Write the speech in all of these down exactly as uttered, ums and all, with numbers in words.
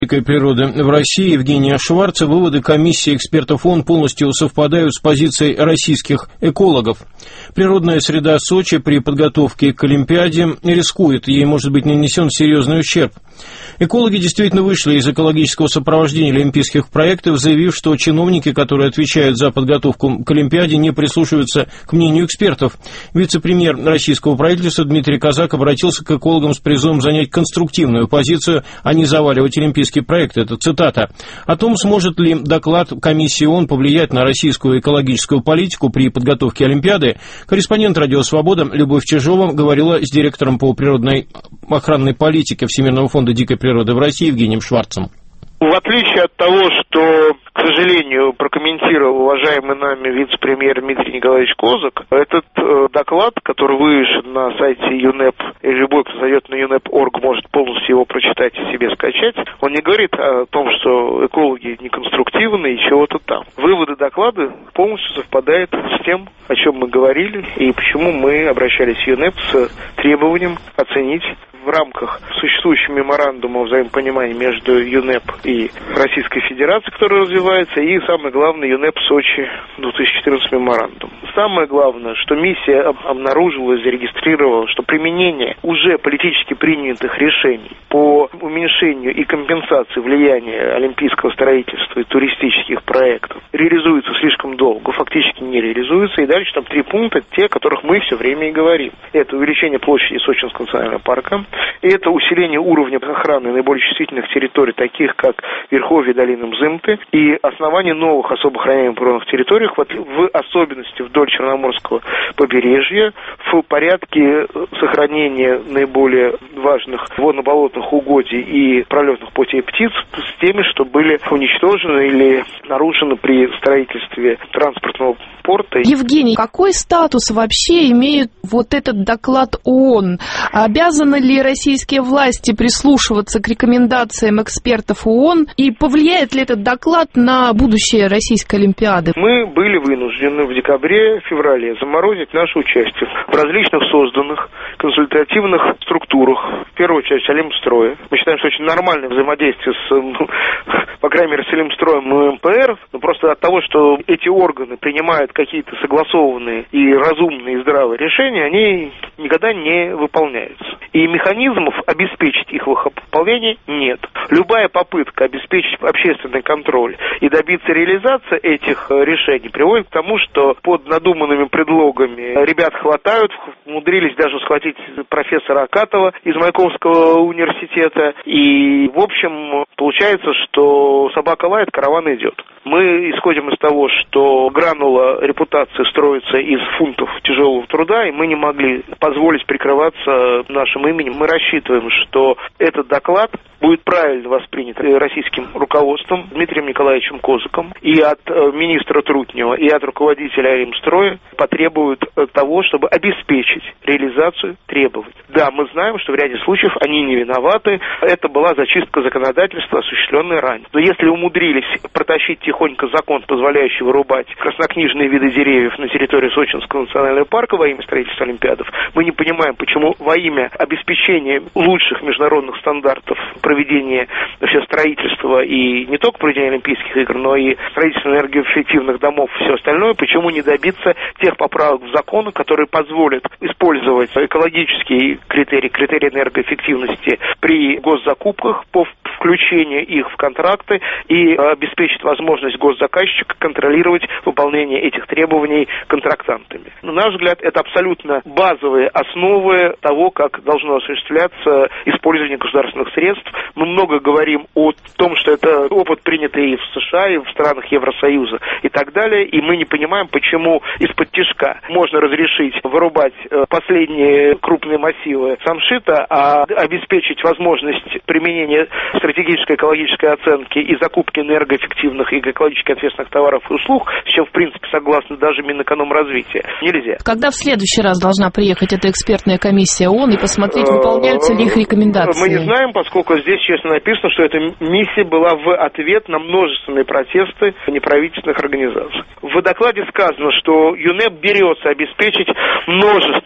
дикой природы в России Евгения Шварца, выводы комиссии экспертов ООН полностью совпадают с позицией российских экологов. Природная среда Сочи при подготовке к Олимпиаде рискует, ей может быть нанесен серьезный ущерб. Экологи действительно вышли из экологического сопровождения олимпийских проектов, заявив, что чиновники, которые отвечают за подготовку к Олимпиаде, не прислушиваются к мнению экспертов. Вице-премьер российского правительства Дмитрий Казак обратился к экологам с призывом занять конструктивную позицию, а не заваливать олимпийский проект. Это цитата. О том, сможет ли доклад комиссии ООН повлиять на российскую экологическую политику при подготовке Олимпиады, корреспондент «Радио Свобода» Любовь Чижова говорила с директором по природной охранной политике Всемирного фонда дикой природы в России Евгением Шварцем. В отличие от того, что, к сожалению, прокомментировал уважаемый нами вице-премьер Дмитрий Николаевич Козак, этот э, доклад, который вывешен на сайте ЮНЕП, и любой, кто зайдет на юнеп точка орг, может полностью его прочитать и себе скачать, он не говорит о том, что экологи неконструктивны и чего-то там. Выводы доклада полностью совпадают с тем, о чем мы говорили, и почему мы обращались в ЮНЕП с требованием оценить в рамках существующего меморандума взаимопонимания между ЮНЕП и Российской Федерацией, который развивается, и, самое главное, ЮНЕП Сочи две тысячи четырнадцатый меморандум. Самое главное, что миссия обнаружила и зарегистрировала, что применение уже политически принятых решений по уменьшению и компенсации влияния олимпийского строительства и туристических проектов реализуется слишком долго, фактически не реализуется, и дальше там три пункта, те, о которых мы все время и говорим. Это увеличение площади Сочинского национального парка, и это усиление уровня охраны наиболее чувствительных территорий, таких как Верховье долины Мзымты, и основание новых особо охраняемых природных территорий, в особенности вдоль Черноморского побережья, в порядке сохранения наиболее важных водно-болотных угодий и пролетных путей птиц с теми, что были уничтожены или нарушены при строительстве транспортного порта. Евгений, какой статус вообще имеет вот этот доклад ООН? Обязаны ли российские власти прислушиваться к рекомендациям экспертов ООН? И повлияет ли этот доклад на будущее Российской Олимпиады? Мы были вынуждены в декабре-феврале заморозить наше участие в различных созданных консультативных структурах. В первую очередь Олимстроя. Мы считаем, что очень нормальное взаимодействие с, ну, по крайней мере, с Олимстроем и МПР, но просто от того, что эти органы принимают какие-то согласованные и разумные и здравые решения, они никогда не выполняются. И механизмов обеспечить их выполнение нет. Любая попытка обеспечить общественный контроль и добиться реализации этих решений приводит к тому, что под надуманными предлогами ребят хватают, умудрились даже схватить профессора Акатова из Маяковского университета, и, в общем, получается, что собака лает, караван идет. Мы исходим из того, что гранула репутации строится из фунтов тяжелого труда, и мы не могли позволить прикрываться нашим именем. Мы рассчитываем, что этот доклад будет правильно воспринят российским руководством Дмитрием Николаевичем Козаком, и от министра Трутнева, и от руководителя Олимстроя потребуют того, чтобы обеспечить реализацию требований. Да, мы знаем, что в ряде случаев они не виноваты, это была зачистка законодательства, осуществленная ранее. Но если умудрились протащить тихонько закон, позволяющий вырубать краснокнижные виды деревьев на территории Сочинского национального парка во имя строительства Олимпиадов, мы не понимаем, почему во имя обеспечения лучших международных стандартов проведения вообще строительства и не только проведения Олимпийских игр, но и строительства энергоэффективных домов и все остальное, почему не добиться тех поправок в закон, которые позволят использовать экологические критерии, критерии энергоэффективности при госзакупках по включению их в контракты и обеспечить возможность госзаказчика контролировать выполнение этих требований контрактантами. На наш взгляд, это абсолютно базовые основы того, как должно осуществляться использование государственных средств. Мы много говорим о том, что это опыт, принятый и в США, и в странах Евросоюза и так далее, и мы не понимаем, почему из-под тишка можно разрешить вырубать последние крупные массивы самшита, а обеспечить возможность применения стратегической экологической оценки и закупки энергоэффективных и экологически ответственных товаров и услуг, с чем, в принципе, согласно даже Минэкономразвития, нельзя. Когда в следующий раз должна приехать эта экспертная комиссия ООН и посмотреть, выполняются ли их рекомендации? Мы не знаем, поскольку здесь честно написано, что эта миссия была в ответ на множественные протесты неправительственных организаций. В докладе сказано, что ЮНЕП берется обеспечить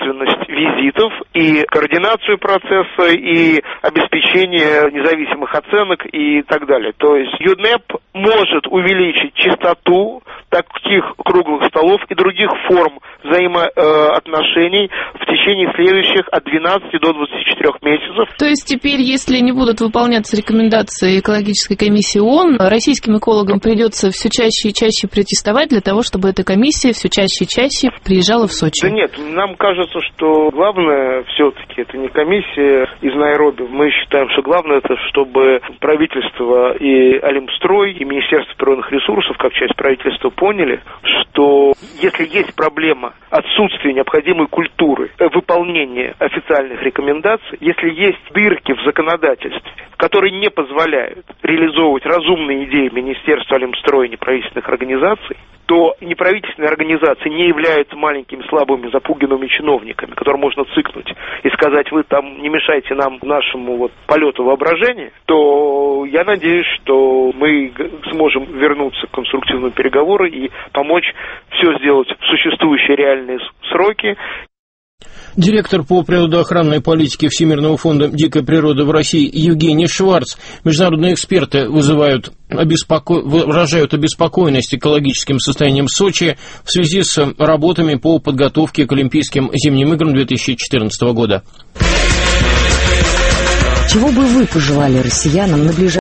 множественность визитов и координацию процесса, и обеспечение независимых оценок оценок и так далее. То есть ЮНЕП может увеличить частоту таких круглых столов и других форм взаимоотношений в течение следующих от двенадцати до двадцати четырёх месяцев. То есть теперь, если не будут выполняться рекомендации экологической комиссии ООН, российским экологам придется все чаще и чаще протестовать для того, чтобы эта комиссия все чаще и чаще приезжала в Сочи? Да нет, нам кажется, что главное все-таки это не комиссия из Найроби. Мы считаем, что главное это, чтобы правительство и Алимстрой, и Министерство природных ресурсов, как часть правительства, поняли, что если есть проблема отсутствия необходимой культуры выполнения официальных рекомендаций, если есть дырки в законодательстве, которые не позволяют реализовывать разумные идеи Министерства Алимстроя и неправительственных организаций, то неправительственные организации не являются маленькими, слабыми, запуганными чиновниками, которым можно цыкнуть и сказать, вы там не мешайте нам нашему вот полету воображения, то я надеюсь, что мы сможем вернуться к конструктивным переговорам и помочь все сделать в существующие реальные сроки. Директор по природоохранной политике Всемирного фонда дикой природы в России Евгений Шварц. Международные эксперты вызывают обеспоко... выражают обеспокоенность экологическим состоянием Сочи в связи с работами по подготовке к Олимпийским зимним играм две тысячи четырнадцатого года. Чего бы вы пожелали россиянам на ближайшее